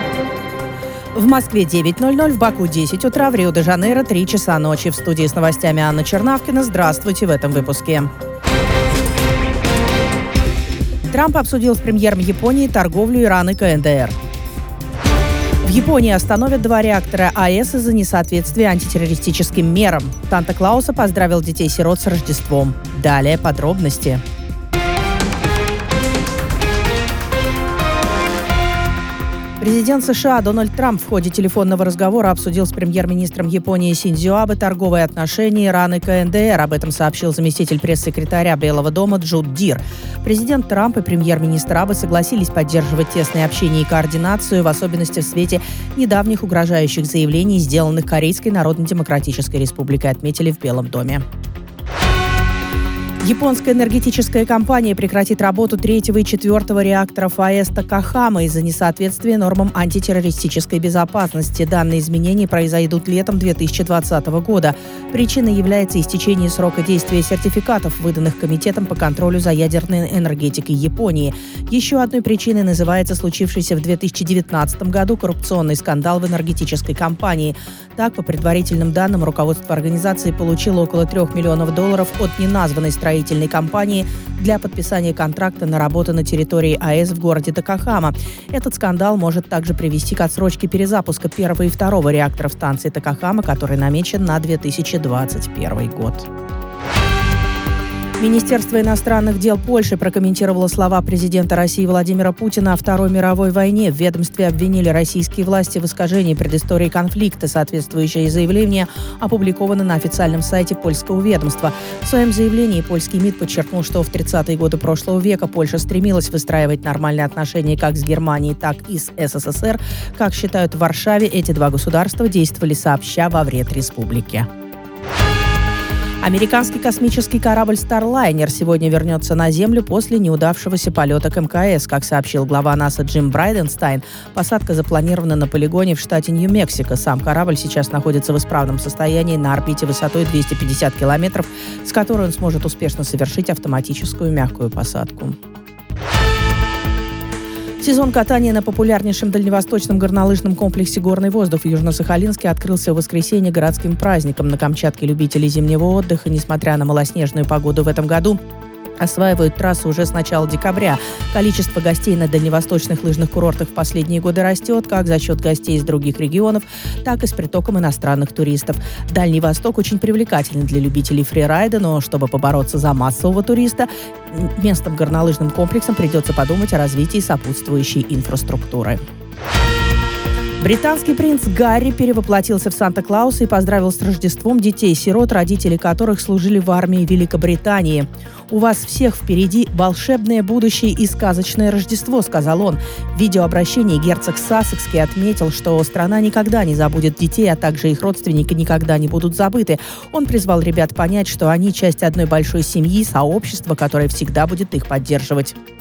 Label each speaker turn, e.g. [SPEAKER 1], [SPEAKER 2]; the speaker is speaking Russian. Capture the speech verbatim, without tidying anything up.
[SPEAKER 1] В Москве девять ноль ноль, в Баку десять утра, в Рио-де-Жанейро три часа ночи. В студии с новостями Анна Чернавкина. Здравствуйте в этом выпуске. Трамп обсудил с премьером Японии торговлю Иран и ка эн дэ эр. В Японии остановят два реактора а э с из-за несоответствия антитеррористическим мерам. Санта-Клауса поздравил детей-сирот с Рождеством. Далее подробности. Президент США Дональд Трамп в ходе телефонного разговора обсудил с премьер-министром Японии Синдзо Абе торговые отношения Ирана и ка эн дэ эр. Об этом сообщил заместитель пресс-секретаря Белого дома Джуд Дир. Президент Трамп и премьер-министр Абе согласились поддерживать тесное общение и координацию, в особенности в свете недавних угрожающих заявлений, сделанных Корейской Народно-Демократической Республикой, отметили в Белом доме. Японская энергетическая компания прекратит работу третьего и четвертого реакторов а э с Такахама из-за несоответствия нормам антитеррористической безопасности. Данные изменения произойдут летом две тысячи двадцатого года. Причиной является истечение срока действия сертификатов, выданных Комитетом по контролю за ядерной энергетикой Японии. Еще одной причиной называется случившийся в две тысячи девятнадцатом году коррупционный скандал в энергетической компании. Так, по предварительным данным, руководство организации получило около трех миллионов долларов от неназванной строительной строительной компании для подписания контракта на работу на территории а э с в городе Такахама. Этот скандал может также привести к отсрочке перезапуска первого и второго реакторов станции Такахама, который намечен на две тысячи двадцать первый год. Министерство иностранных дел Польши прокомментировало слова президента России Владимира Путина о Второй мировой войне. В ведомстве обвинили российские власти в искажении предыстории конфликта. Соответствующее заявление опубликовано на официальном сайте польского ведомства. В своем заявлении польский МИД подчеркнул, что в тридцатые годы прошлого века Польша стремилась выстраивать нормальные отношения как с Германией, так и с эс эс эс эр. Как считают в Варшаве, эти два государства действовали сообща во вред республике. Американский космический корабль Starliner сегодня вернется на Землю после неудавшегося полета к эм ка эс. Как сообщил глава НАСА Джим Брайденстайн, посадка запланирована на полигоне в штате Нью-Мексико. Сам корабль сейчас находится в исправном состоянии на орбите высотой двести пятьдесят километров, с которой он сможет успешно совершить автоматическую мягкую посадку. Сезон катания на популярнейшем дальневосточном горнолыжном комплексе «Горный воздух» в Южно-Сахалинске открылся в воскресенье городским праздником. На Камчатке любители зимнего отдыха, несмотря на малоснежную погоду в этом году, осваивают трассу уже с начала декабря. Количество гостей на дальневосточных лыжных курортах в последние годы растет, как за счет гостей из других регионов, так и с притоком иностранных туристов. Дальний Восток очень привлекателен для любителей фрирайда, но чтобы побороться за массового туриста, местным горнолыжным комплексам придется подумать о развитии сопутствующей инфраструктуры. Британский принц Гарри перевоплотился в Санта-Клауса и поздравил с Рождеством детей-сирот, родители которых служили в армии Великобритании. «У вас всех впереди волшебное будущее и сказочное Рождество», — сказал он. В видеообращении герцог Сассекский отметил, что страна никогда не забудет детей, а также их родственники никогда не будут забыты. Он призвал ребят понять, что они часть одной большой семьи, сообщества, которое всегда будет их поддерживать.